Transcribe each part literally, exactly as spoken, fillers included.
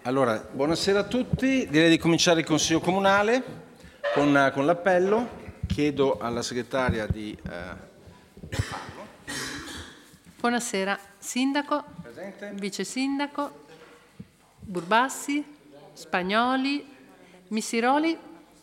Allora, buonasera a tutti. Direi di cominciare il Consiglio Comunale con, con l'appello. Chiedo alla segretaria di eh, farlo. Buonasera. Sindaco, Presente. Vice Sindaco, Burbassi, Spagnoli, Missiroli,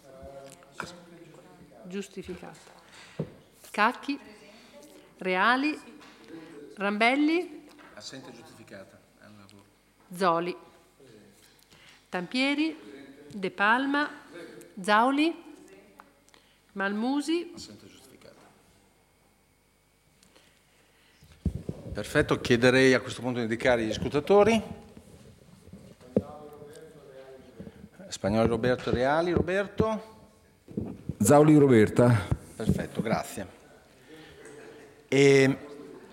giustificata, Cacchi, Reali, Rambelli, Assente giustificata. Zoli, Tampieri, De Palma, Zauli, Malmusi. Assente giustificata. Perfetto, chiederei a questo punto di indicare gli scrutatori. Spagnoli Roberto, Reali Roberto. Zauli Roberta. Perfetto, grazie. E...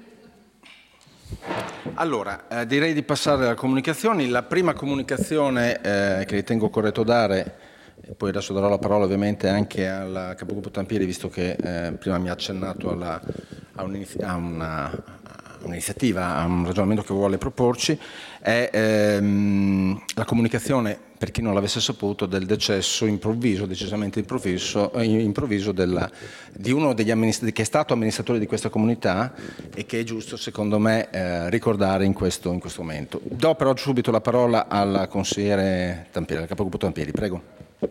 Allora, eh, direi di passare alle comunicazioni. La prima comunicazione eh, che ritengo corretto dare, e poi adesso darò la parola ovviamente anche al capogruppo Tampieri, visto che eh, prima mi ha accennato alla, a, un'iniziativa, a, una, a un'iniziativa, a un ragionamento che vuole proporci, è ehm, la comunicazione, per chi non l'avesse saputo, del decesso improvviso, decisamente improvviso, improvviso della, di uno degli amministratori che è stato amministratore di questa comunità e che è giusto, secondo me, eh, ricordare in questo, in questo momento. Do però subito la parola al consigliere Tampieri, al capogruppo Tampieri, prego.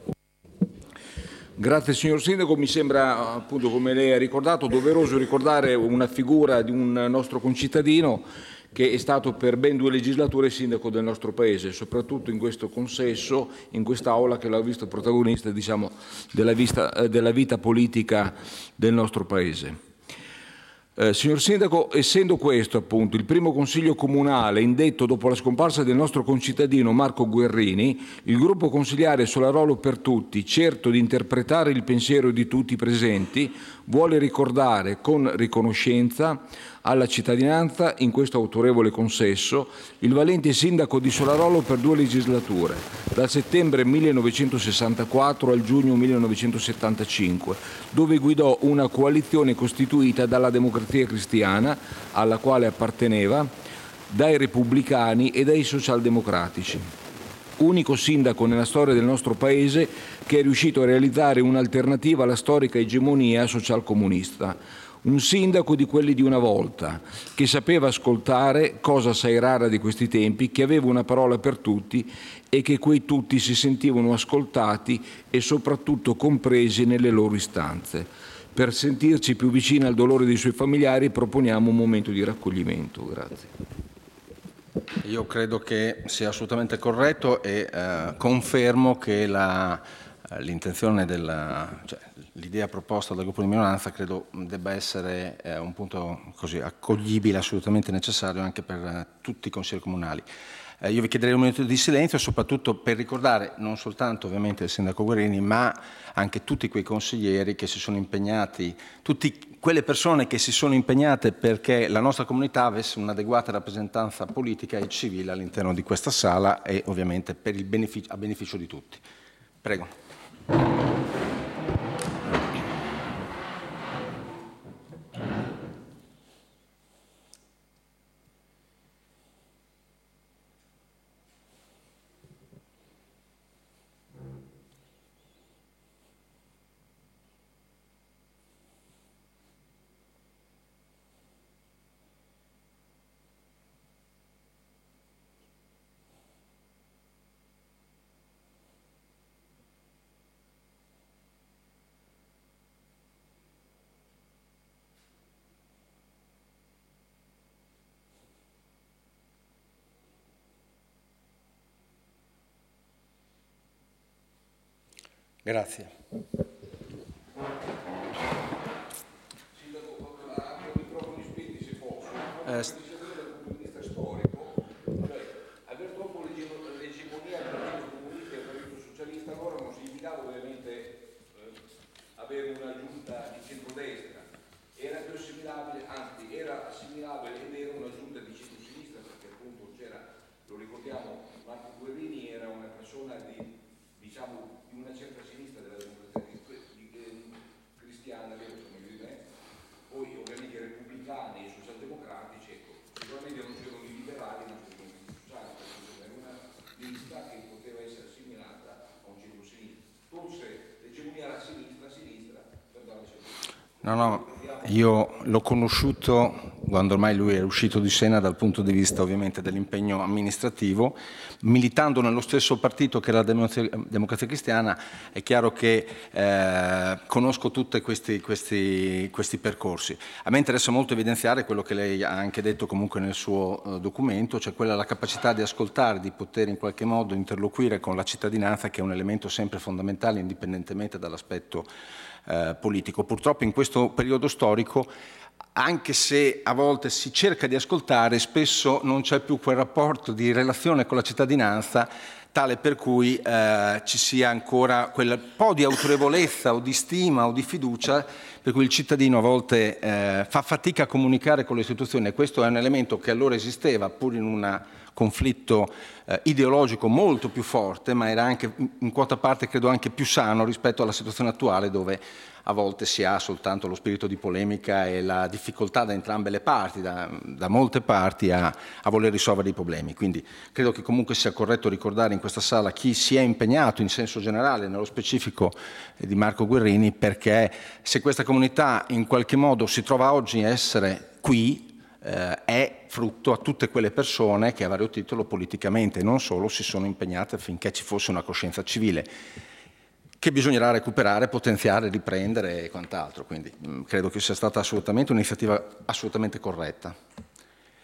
Grazie signor Sindaco, mi sembra appunto, come lei ha ricordato, doveroso ricordare una figura di un nostro concittadino che è stato per ben due legislature sindaco del nostro Paese, soprattutto in questo consesso, in quest'Aula che l'ha visto protagonista, diciamo, della, vista, eh, della vita politica del nostro Paese. Eh, signor Sindaco, essendo questo appunto il primo Consiglio Comunale indetto dopo la scomparsa del nostro concittadino Marco Guerrini, il gruppo consigliare Solarolo per Tutti, certo di interpretare il pensiero di tutti i presenti, vuole ricordare con riconoscenza alla cittadinanza in questo autorevole consesso il valente sindaco di Solarolo per due legislature, dal settembre millenovecentosessantaquattro al giugno millenovecentosettantacinque, dove guidò una coalizione costituita dalla Democrazia Cristiana, alla quale apparteneva, dai repubblicani e dai socialdemocratici. Unico sindaco nella storia del nostro Paese che è riuscito a realizzare un'alternativa alla storica egemonia socialcomunista. Un sindaco di quelli di una volta, che sapeva ascoltare, cosa assai rara di questi tempi, che aveva una parola per tutti e che quei tutti si sentivano ascoltati e soprattutto compresi nelle loro istanze. Per sentirci più vicini al dolore dei suoi familiari proponiamo un momento di raccoglimento. Grazie. Io credo che sia assolutamente corretto e eh, confermo che la, l'intenzione della... Cioè, l'idea proposta dal gruppo di minoranza credo debba essere eh, un punto così accoglibile, assolutamente necessario anche per eh, tutti i consigli comunali. Eh, io vi chiederei un minuto di silenzio, soprattutto per ricordare non soltanto ovviamente il sindaco Guerrini, ma anche tutti quei consiglieri che si sono impegnati, tutte quelle persone che si sono impegnate perché la nostra comunità avesse un'adeguata rappresentanza politica e civile all'interno di questa sala e ovviamente per il beneficio, a beneficio di tutti. Prego. Grazie. Sindaco, apro i microfoni spenti se posso. Eh, Dal punto di vista storico, cioè aver troppo l'egemonia del Partito Comunista e del Partito Socialista allora non significava ovviamente eh, avere una giunta di centrodestra, era più assimilabile, anzi era assimilabile ed era una giunta di centrosinistra perché appunto c'era, lo ricordiamo, Marco Guerrini era una persona di, diciamo, di una certa sinistra della democrazia cristiana, poi ovviamente i repubblicani e i socialdemocratici, ecco, sicuramente non c'erano i liberali, ma c'erano i sociali, era una lista che No, no, io l'ho conosciuto quando ormai lui è uscito di scena dal punto di vista ovviamente dell'impegno amministrativo, militando nello stesso partito che era la Democrazia Cristiana. È chiaro che eh, conosco tutti questi, questi, questi percorsi. A me interessa molto evidenziare quello che lei ha anche detto comunque nel suo uh, documento, cioè quella la capacità di ascoltare, di poter in qualche modo interloquire con la cittadinanza, che è un elemento sempre fondamentale indipendentemente dall'aspetto eh, politico. Purtroppo in questo periodo storico, anche se a volte si cerca di ascoltare, spesso non c'è più quel rapporto di relazione con la cittadinanza tale per cui eh, ci sia ancora quel po' di autorevolezza o di stima o di fiducia per cui il cittadino a volte eh, fa fatica a comunicare con le istituzioni, e questo è un elemento che allora esisteva pur in un conflitto eh, ideologico molto più forte, ma era anche in quota parte credo anche più sano rispetto alla situazione attuale, dove a volte si ha soltanto lo spirito di polemica e la difficoltà da entrambe le parti, da, da molte parti, a, a voler risolvere i problemi. Quindi credo che comunque sia corretto ricordare in questa sala chi si è impegnato in senso generale, nello specifico di Marco Guerrini, perché se questa comunità in qualche modo si trova oggi a essere qui, eh, è frutto a tutte quelle persone che a vario titolo politicamente e non solo si sono impegnate affinché ci fosse una coscienza civile, che bisognerà recuperare, potenziare, riprendere e quant'altro. Quindi mh, credo che sia stata assolutamente un'iniziativa assolutamente corretta.